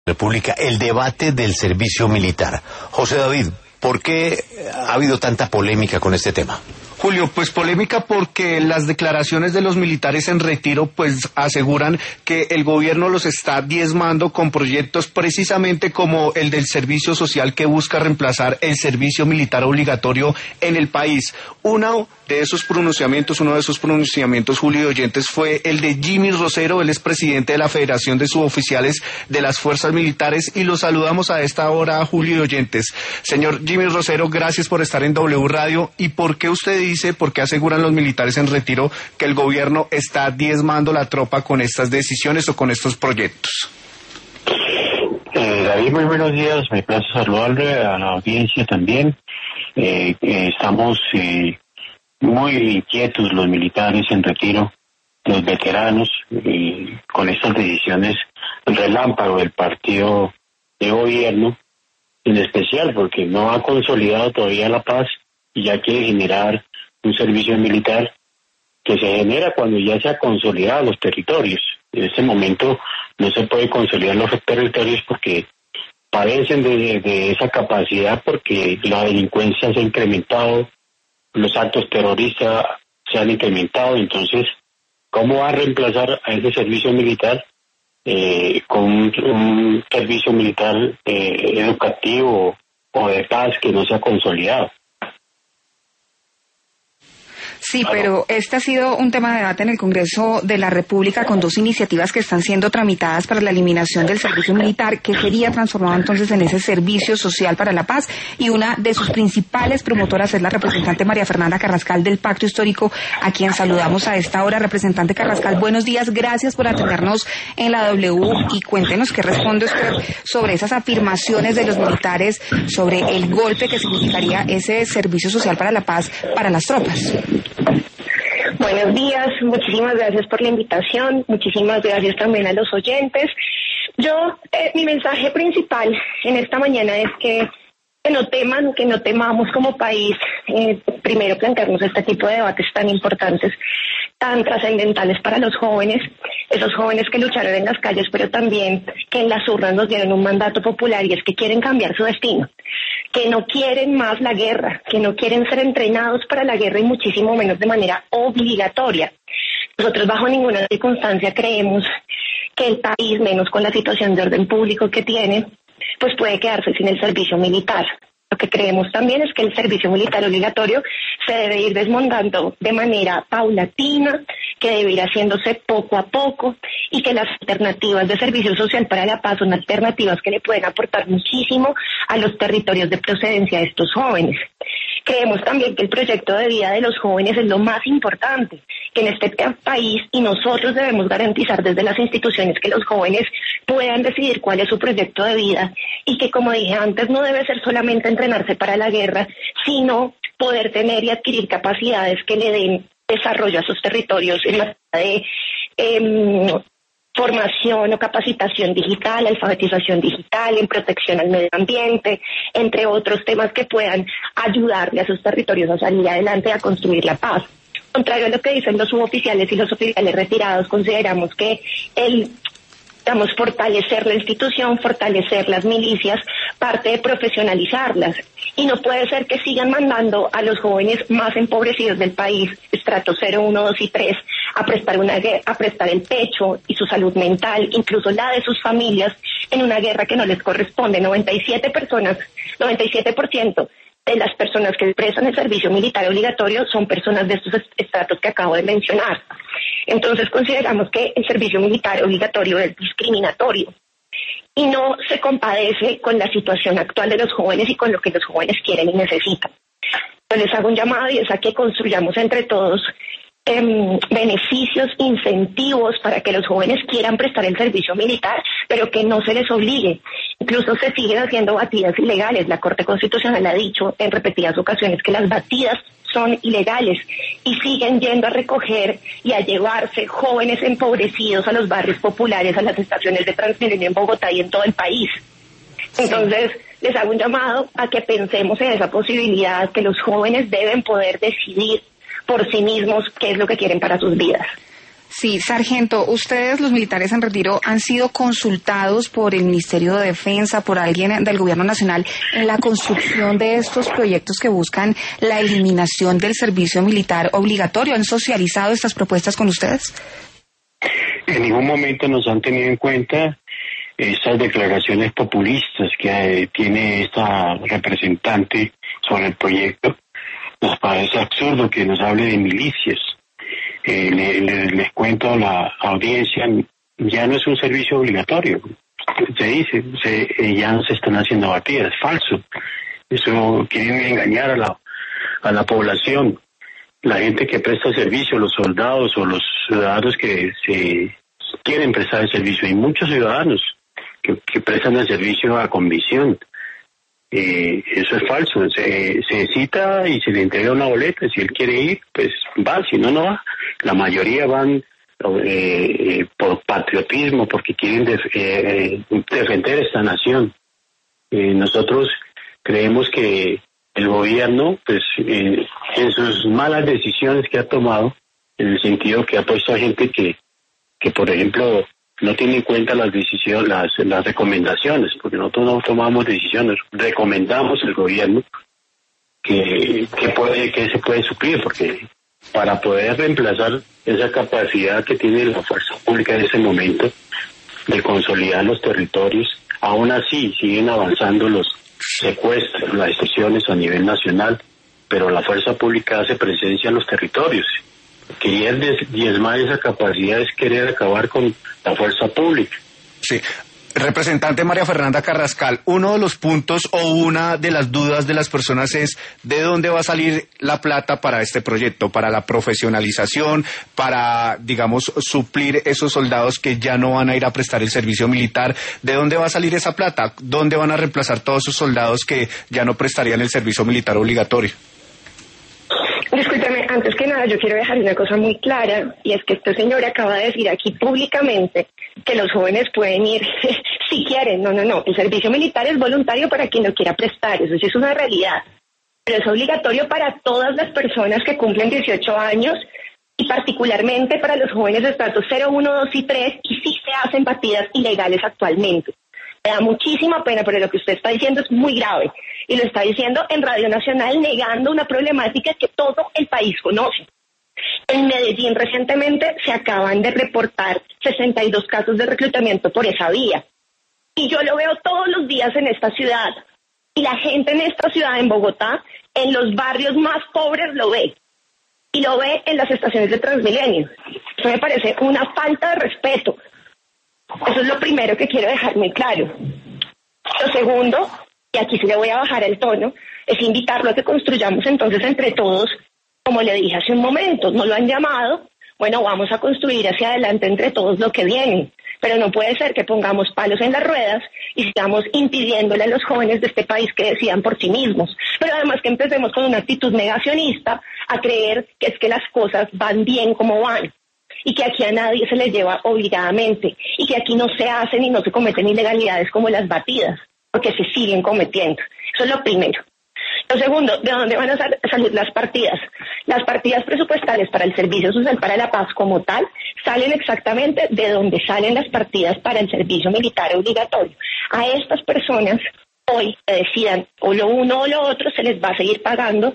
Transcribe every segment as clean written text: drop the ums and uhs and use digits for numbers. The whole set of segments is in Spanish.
República, el debate del servicio militar. José David, ¿por qué ha habido tanta polémica con este tema? Julio, pues polémica porque las declaraciones de los militares en retiro pues aseguran que el gobierno los está diezmando con proyectos precisamente como el del servicio social que busca reemplazar el servicio militar obligatorio en el país. Uno de esos pronunciamientos, Julio y oyentes, fue el de Jimmy Rosero. Él es presidente de la Federación de Suboficiales de las Fuerzas Militares y lo saludamos a esta hora, Julio y oyentes. Señor Jimmy Rosero, gracias por estar en W Radio. ¿Y por qué usted dice, por qué aseguran los militares en retiro que el gobierno está diezmando la tropa con estas decisiones o con estos proyectos? David, muy buenos días, me place saludarle a la audiencia también. Estamos muy inquietos los militares en retiro, los veteranos, con estas decisiones relámpago del partido de gobierno, en especial porque no ha consolidado todavía la paz y ya quiere generar un servicio militar que se genera cuando ya se ha consolidado los territorios. En este momento no se puede consolidar los territorios porque padecen de esa capacidad, porque la delincuencia se ha incrementado, los actos terroristas se han incrementado. Entonces, ¿cómo va a reemplazar a ese servicio militar con un servicio militar educativo o de paz que no se ha consolidado? Sí, pero este ha sido un tema de debate en el Congreso de la República con dos iniciativas que están siendo tramitadas para la eliminación del servicio militar, que sería transformado entonces en ese servicio social para la paz, y una de sus principales promotoras es la representante María Fernanda Carrascal del Pacto Histórico, a quien saludamos a esta hora. Representante Carrascal, buenos días, gracias por atendernos en la W y cuéntenos qué responde usted sobre esas afirmaciones de los militares sobre el golpe que significaría ese servicio social para la paz para las tropas. Buenos días, muchísimas gracias por la invitación, muchísimas gracias también a los oyentes. Mi mensaje principal en esta mañana es que no teman, que no temamos como país, primero plantearnos este tipo de debates tan importantes, tan trascendentales para los jóvenes, esos jóvenes que lucharon en las calles, pero también que en las urnas nos dieron un mandato popular, y es que quieren cambiar su destino, que no quieren más la guerra, que no quieren ser entrenados para la guerra y muchísimo menos de manera obligatoria. Nosotros bajo ninguna circunstancia creemos que el país, menos con la situación de orden público que tiene, pues puede quedarse sin el servicio militar. Lo que creemos también es que el servicio militar obligatorio se debe ir desmontando de manera paulatina, que debe ir haciéndose poco a poco, y que las alternativas de servicio social para la paz son alternativas que le pueden aportar muchísimo a los territorios de procedencia de estos jóvenes. Creemos también que el proyecto de vida de los jóvenes es lo más importante, que en este país, y nosotros debemos garantizar desde las instituciones que los jóvenes puedan decidir cuál es su proyecto de vida, y que, como dije antes, no debe ser solamente entrenarse para la guerra, sino poder tener y adquirir capacidades que le den desarrollo a sus territorios en materia de formación o capacitación digital, alfabetización digital, en protección al medio ambiente, entre otros temas que puedan ayudarle a sus territorios a salir adelante, a construir la paz. Contrario a lo que dicen los suboficiales y los oficiales retirados, consideramos que fortalecer la institución, fortalecer las milicias, parte de profesionalizarlas. Y no puede ser que sigan mandando a los jóvenes más empobrecidos del país, estrato 0, 1, 2 y 3, a prestar el pecho y su salud mental, incluso la de sus familias, en una guerra que no les corresponde. 97% de las personas que prestan el servicio militar obligatorio son personas de estos estratos que acabo de mencionar. Entonces consideramos que el servicio militar obligatorio es discriminatorio y no se compadece con la situación actual de los jóvenes y con lo que los jóvenes quieren y necesitan. Yo les hago un llamado, y es a que construyamos entre todos beneficios, incentivos para que los jóvenes quieran prestar el servicio militar, pero que no se les obligue. Incluso se siguen haciendo batidas ilegales. La Corte Constitucional ha dicho en repetidas ocasiones que las batidas son ilegales, y siguen yendo a recoger y a llevarse jóvenes empobrecidos a los barrios populares, a las estaciones de Transmilenio en Bogotá y en todo el país. Entonces, les hago un llamado a que pensemos en esa posibilidad, que los jóvenes deben poder decidir por sí mismos qué es lo que quieren para sus vidas. Sí, sargento, ustedes, los militares en retiro, han sido consultados por el Ministerio de Defensa, por alguien del Gobierno Nacional, en la construcción de estos proyectos que buscan la eliminación del servicio militar obligatorio. ¿Han socializado estas propuestas con ustedes? En ningún momento nos han tenido en cuenta estas declaraciones populistas que tiene esta representante sobre el proyecto. Nos parece absurdo que nos hable de milicias. Les cuento a la audiencia, ya no es un servicio obligatorio. Se dice, ya no se están haciendo batidas, falso. Eso quieren engañar a la población. La gente que presta servicio, los soldados o los ciudadanos que se quieren prestar el servicio. Hay muchos ciudadanos que prestan el servicio a convicción. Eso es falso. Se cita y se le entrega una boleta. Si él quiere ir, pues va. Si no, no va. La mayoría van por patriotismo, porque quieren defender esta nación. Nosotros creemos que el gobierno, pues, en sus malas decisiones que ha tomado, en el sentido que ha puesto a gente que por ejemplo, no tiene en cuenta las decisiones, las recomendaciones, porque nosotros no tomamos decisiones, recomendamos al gobierno que se puede suplir, porque para poder reemplazar esa capacidad que tiene la fuerza pública en ese momento de consolidar los territorios, aún así siguen avanzando los secuestros, las extorsiones a nivel nacional, pero la fuerza pública hace presencia en los territorios. Querer diezmar esa capacidad es querer acabar con la fuerza pública. Sí. Representante María Fernanda Carrascal, uno de los puntos o una de las dudas de las personas es ¿de dónde va a salir la plata para este proyecto? Para la profesionalización, para, digamos, suplir esos soldados que ya no van a ir a prestar el servicio militar. ¿De dónde va a salir esa plata? ¿Dónde van a reemplazar todos esos soldados que ya no prestarían el servicio militar obligatorio? Discúlpeme, antes que nada yo quiero dejar una cosa muy clara, y es que este señor acaba de decir aquí públicamente que los jóvenes pueden ir si quieren. No, el servicio militar es voluntario para quien lo quiera prestar, eso sí es una realidad, pero es obligatorio para todas las personas que cumplen 18 años y particularmente para los jóvenes de estatus 0, 1, 2 y 3, y sí se hacen batidas ilegales actualmente. Me da muchísima pena, pero lo que usted está diciendo es muy grave. Y lo está diciendo en Radio Nacional, negando una problemática que todo el país conoce. En Medellín recientemente se acaban de reportar 62 casos de reclutamiento por esa vía. Y yo lo veo todos los días en esta ciudad. Y la gente en esta ciudad, en Bogotá, en los barrios más pobres lo ve. Y lo ve en las estaciones de Transmilenio. Eso me parece una falta de respeto. Eso es lo primero que quiero dejar muy claro. Lo segundo, y aquí sí le voy a bajar el tono, es invitarlo a que construyamos entonces entre todos, como le dije hace un momento, no lo han llamado, bueno, vamos a construir hacia adelante entre todos lo que viene, pero no puede ser que pongamos palos en las ruedas y estamos impidiéndole a los jóvenes de este país que decidan por sí mismos, pero además que empecemos con una actitud negacionista a creer que es que las cosas van bien como van, y que aquí a nadie se les lleva obligadamente, y que aquí no se hacen y no se cometen ilegalidades como las batidas, porque se siguen cometiendo. Eso es lo primero. Lo segundo, ¿de dónde van a salir las partidas? Las partidas presupuestales para el Servicio Social para la Paz como tal salen exactamente de donde salen las partidas para el servicio militar obligatorio. A estas personas hoy decidan o lo uno o lo otro, se les va a seguir pagando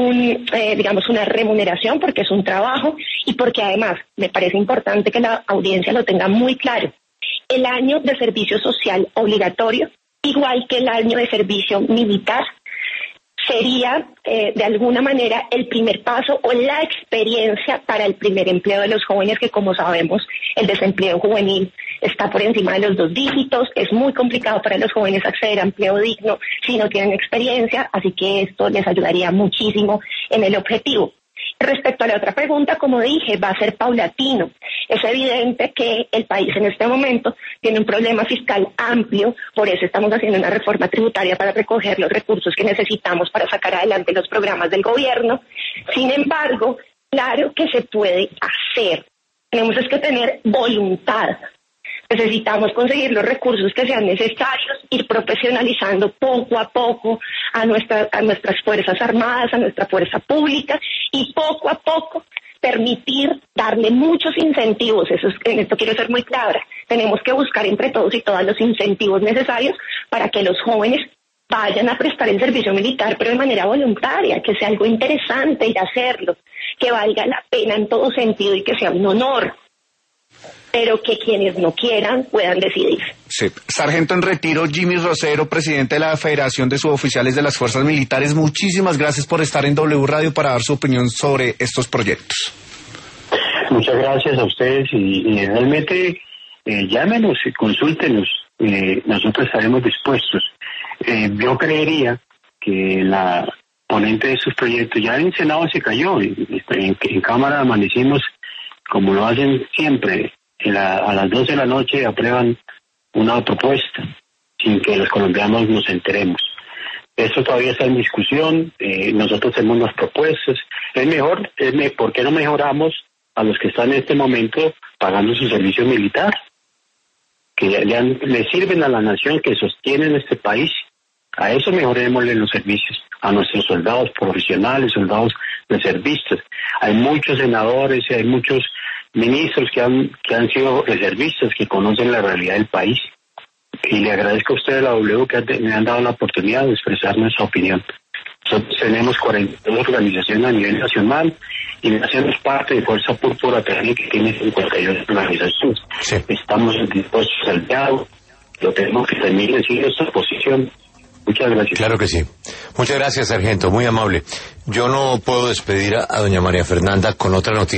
una remuneración porque es un trabajo y porque además me parece importante que la audiencia lo tenga muy claro. El año de servicio social obligatorio, igual que el año de servicio militar, sería de alguna manera el primer paso o la experiencia para el primer empleo de los jóvenes, que como sabemos el desempleo juvenil está por encima de los 2 dígitos, es muy complicado para los jóvenes acceder a empleo digno si no tienen experiencia, así que esto les ayudaría muchísimo en el objetivo. Respecto a la otra pregunta, como dije, va a ser paulatino. Es evidente que el país en este momento tiene un problema fiscal amplio, por eso estamos haciendo una reforma tributaria para recoger los recursos que necesitamos para sacar adelante los programas del gobierno. Sin embargo, claro que se puede hacer. Tenemos que tener voluntad. Necesitamos conseguir los recursos que sean necesarios, ir profesionalizando poco a poco a nuestras Fuerzas Armadas, a nuestra fuerza pública, y poco a poco permitir darle muchos incentivos, en esto quiero ser muy clara, tenemos que buscar entre todos y todas los incentivos necesarios para que los jóvenes vayan a prestar el servicio militar, pero de manera voluntaria, que sea algo interesante ir a hacerlo, que valga la pena en todo sentido y que sea un honor, pero que quienes no quieran puedan decidir. Sí. Sargento en retiro Jimmy Rosero, presidente de la Federación de Suboficiales de las Fuerzas Militares, muchísimas gracias por estar en W Radio para dar su opinión sobre estos proyectos. Muchas gracias a ustedes y realmente llámenos y consúltenos, nosotros estaremos dispuestos. Yo creería que la ponente de estos proyectos, ya en Senado se cayó, en Cámara amanecimos como lo hacen siempre, a las 12 de la noche aprueban una propuesta sin que los colombianos nos enteremos. Esto todavía está en discusión, nosotros tenemos las propuestas. ¿Por qué no mejoramos a los que están en este momento pagando su servicio militar? Que le sirven a la nación, que sostienen este país. A eso mejorémosle los servicios, a nuestros soldados profesionales, soldados reservistas. Hay muchos senadores, hay muchos ministros que han sido reservistas, que conocen la realidad del país. Y le agradezco a ustedes, la W, que me han dado la oportunidad de expresar nuestra opinión. Nosotros tenemos 42 organizaciones a nivel nacional y hacemos parte de Fuerza Púrpura también, que tiene 58 organizaciones. Sí. Estamos dispuestos al diálogo, lo tenemos que también decir nuestra posición. Muchas gracias. Claro que sí. Muchas gracias, sargento, muy amable. Yo no puedo despedir a doña María Fernanda con otra noticia.